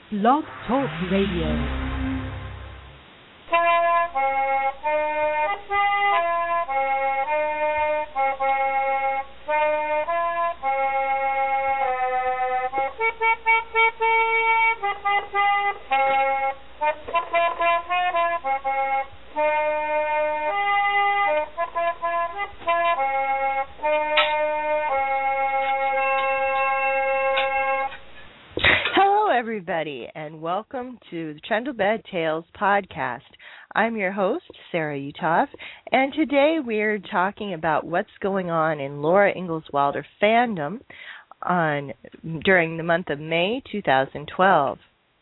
Blog Talk Radio. Everybody, and welcome to the Trundlebed Tales podcast. I'm your host, Sarah Uthoff, and today we're talking about what's going on in Laura Ingalls Wilder fandom during the month of May 2012.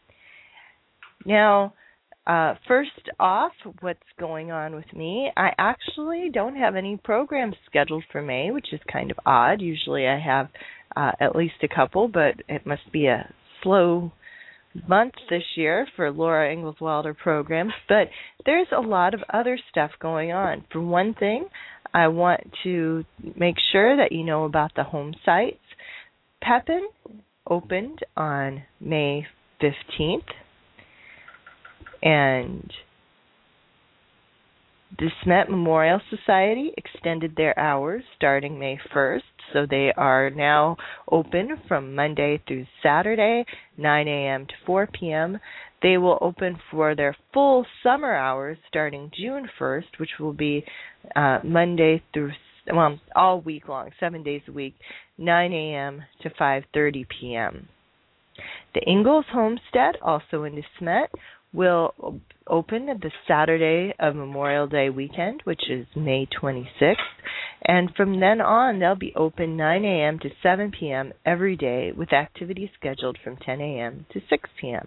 Now, first off, what's going on with me? I actually don't have any programs scheduled for May, which is kind of odd. Usually I have at least a couple, but it must be a slow month this year for Laura Ingalls Wilder programs, but there's a lot of other stuff going on. For one thing, I want to make sure that you know about the home sites. Pepin opened on May 15th, and the Smet Memorial Society extended their hours starting May 1st, so they are now open from Monday through Saturday, 9 a.m. to 4 p.m. They will open for their full summer hours starting June 1st, which will be Monday through, all week long, 7 days a week, 9 a.m. to 5:30 p.m. The Ingalls Homestead, also in De Smet, will open the Saturday of Memorial Day weekend, which is May 26th. And from then on, they'll be open 9 a.m. to 7 p.m. every day, with activities scheduled from 10 a.m. to 6 p.m.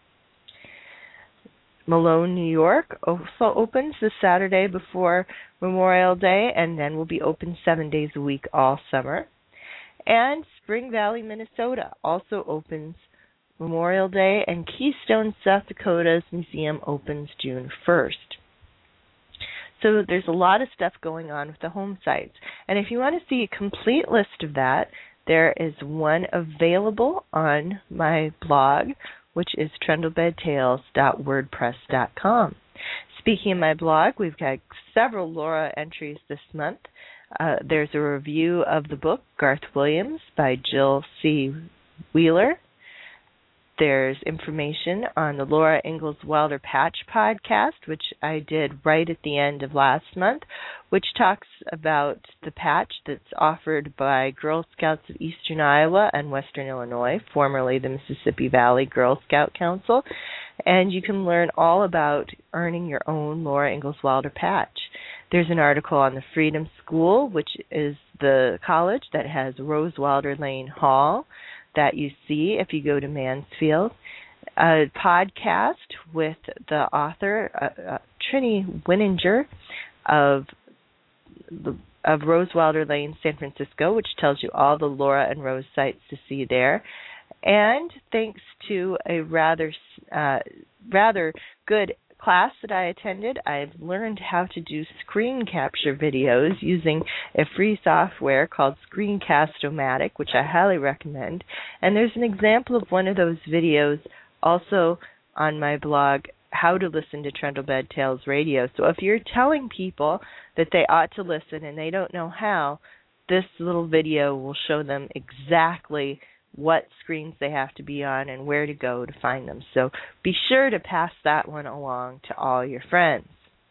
Malone, New York also opens the Saturday before Memorial Day, and then will be open 7 days a week all summer. And Spring Valley, Minnesota also opens Memorial Day, and Keystone, South Dakota's museum opens June 1st. So there's a lot of stuff going on with the home sites. And if you want to see a complete list of that, there is one available on my blog, which is trundlebedtales.wordpress.com. Speaking of my blog, we've got several Laura entries this month. There's a review of the book Garth Williams by Jill C. Wheeler. There's information on the Laura Ingalls Wilder Patch podcast, which I did right at the end of last month, which talks about the patch that's offered by Girl Scouts of Eastern Iowa and Western Illinois, formerly the Mississippi Valley Girl Scout Council. And you can learn all about earning your own Laura Ingalls Wilder patch. There's an article on the Freedom School, which is the college that has Rose Wilder Lane Hall, that you see if you go to Mansfield. A podcast with the author, Trini Wininger, of Rose Wilder Lane, San Francisco, which tells you all the Laura and Rose sites to see there. And thanks to a rather good class that I attended, I've learned how to do screen capture videos using a free software called Screencast-O-Matic, which I highly recommend. And there's an example of one of those videos also on my blog, How to Listen to Trundlebed Tales Radio. So if you're telling people that they ought to listen and they don't know how, this little video will show them exactly what screens they have to be on and where to go to find them. So be sure to pass that one along to all your friends.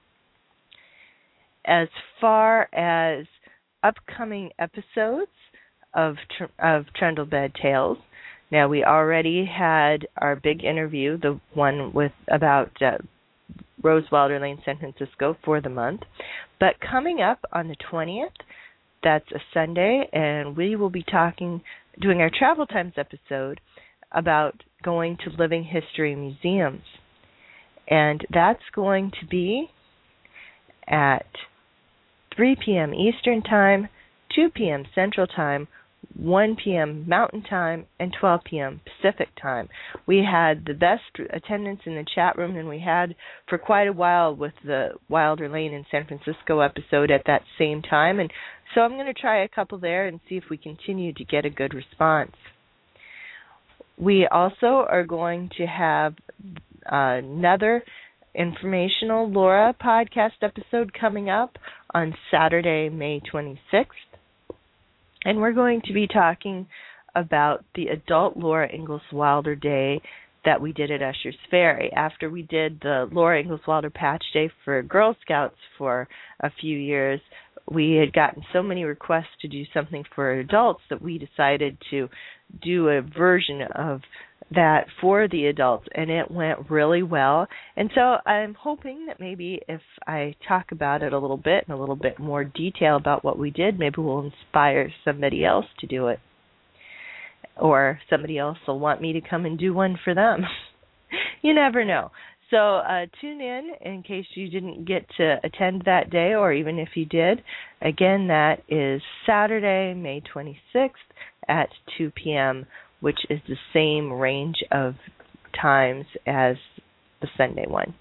As far as upcoming episodes of Trundlebed Tales, now we already had our big interview, the one about Rose Wilder Lane, San Francisco, for the month. But coming up on the 20th, that's a Sunday, and we will be doing our Travel Times episode about going to living history museums. And that's going to be at 3 p.m. Eastern Time, 2 p.m. Central Time, 1 p.m. Mountain Time, and 12 p.m. Pacific Time. We had the best attendance in the chat room than we had for quite a while with the Wilder Lane in San Francisco episode at that same time, and so I'm going to try a couple there and see if we continue to get a good response. We also are going to have another informational Laura podcast episode coming up on Saturday, May 26th. And we're going to be talking about the adult Laura Ingalls Wilder Day that we did at Usher's Ferry. After we did the Laura Ingalls Wilder Patch Day for Girl Scouts for a few years, we had gotten so many requests to do something for adults that we decided to do a version of that for the adults, and it went really well. And so I'm hoping that maybe if I talk about it a little bit in a little bit more detail about what we did, maybe we'll inspire somebody else to do it. Or somebody else will want me to come and do one for them. You never know. So tune in case you didn't get to attend that day, or even if you did. Again, that is Saturday, May 26th at 2 p.m., which is the same range of times as the Sunday one.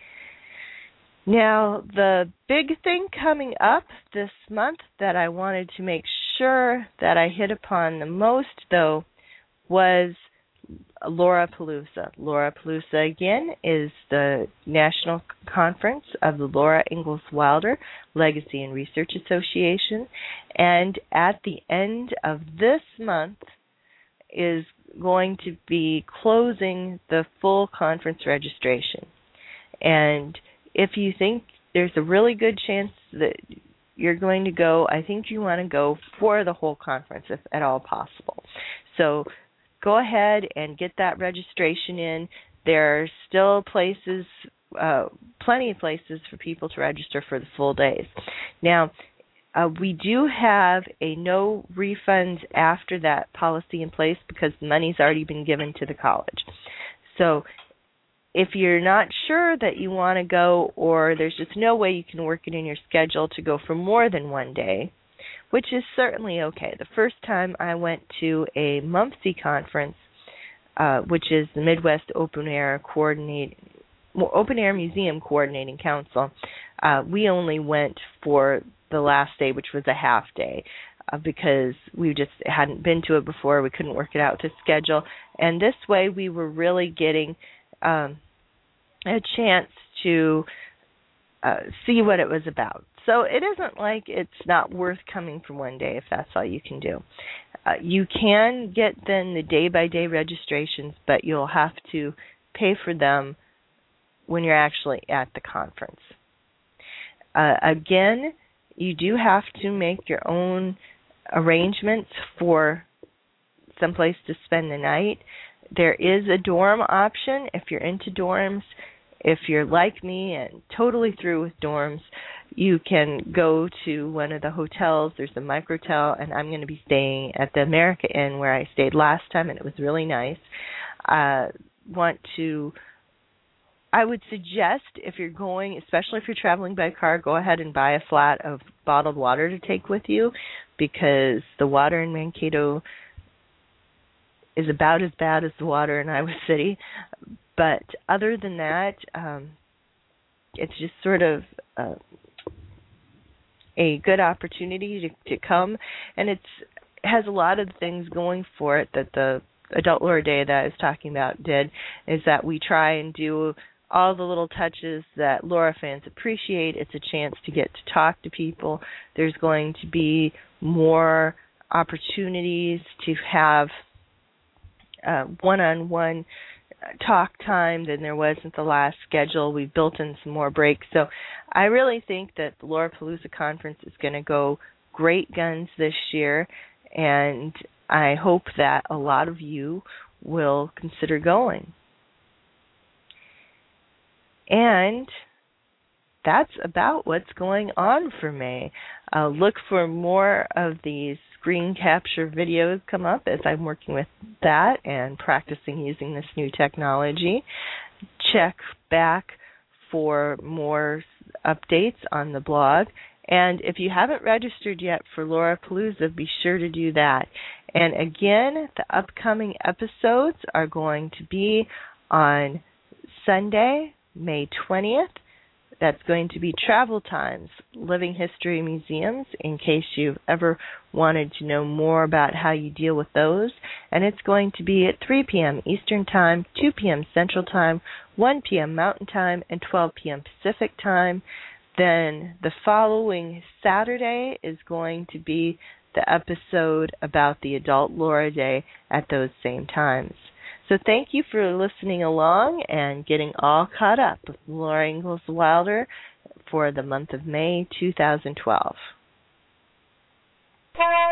Now, the big thing coming up this month that I wanted to make sure that I hit upon the most, though, was Laura-Palooza. Laura-Palooza, again, is the national conference of the Laura Ingalls Wilder Legacy and Research Association, and at the end of this month is going to be closing the full conference registration. And if you think there's a really good chance that you're going to go, I think you want to go for the whole conference if at all possible. So go ahead and get that registration in. There are still places, plenty of places for people to register for the full days. Now, we do have a no refunds after that policy in place because the money's already been given to the college. So if you're not sure that you want to go, or there's just no way you can work it in your schedule to go for more than one day, which is certainly okay. The first time I went to a MUMSI conference, which is the Midwest Open Air Museum Coordinating Council, we only went for the last day, which was a half day, because we just hadn't been to it before. We couldn't work it out to schedule. And this way we were really getting a chance to see what it was about. So it isn't like it's not worth coming for one day if that's all you can do. You can get then the day-by-day registrations, but you'll have to pay for them when you're actually at the conference. Again, you do have to make your own arrangements for someplace to spend the night. There is a dorm option if you're into dorms. If you're like me and totally through with dorms, you can go to one of the hotels. There's a Microtel, and I'm going to be staying at the America Inn where I stayed last time, and it was really nice. I would suggest if you're going, especially if you're traveling by car, go ahead and buy a flat of bottled water to take with you, because the water in Mankato is about as bad as the water in Iowa City. But other than that, it's just sort of a good opportunity to come, and it has a lot of things going for it that the Adult Laura Day that I was talking about did, is that we try and do all the little touches that Laura fans appreciate. It's a chance to get to talk to people. There's going to be more opportunities to have one-on-one talk time than there was at the last schedule. We've built in some more breaks. So I really think that the Laura-Palooza Conference is going to go great guns this year, and I hope that a lot of you will consider going. And that's about what's going on for May. Look for more of these screen capture videos come up as I'm working with that and practicing using this new technology. Check back for more updates on the blog. And if you haven't registered yet for Laura-Palooza, be sure to do that. And again, the upcoming episodes are going to be on Sunday, May 20th, That's going to be Travel Times, Living History Museums, in case you've ever wanted to know more about how you deal with those. And it's going to be at 3 p.m. Eastern Time, 2 p.m. Central Time, 1 p.m. Mountain Time, and 12 p.m. Pacific Time. Then the following Saturday is going to be the episode about the Adult Laura Day at those same times. So thank you for listening along and getting all caught up with Laura Ingalls Wilder for the month of May 2012.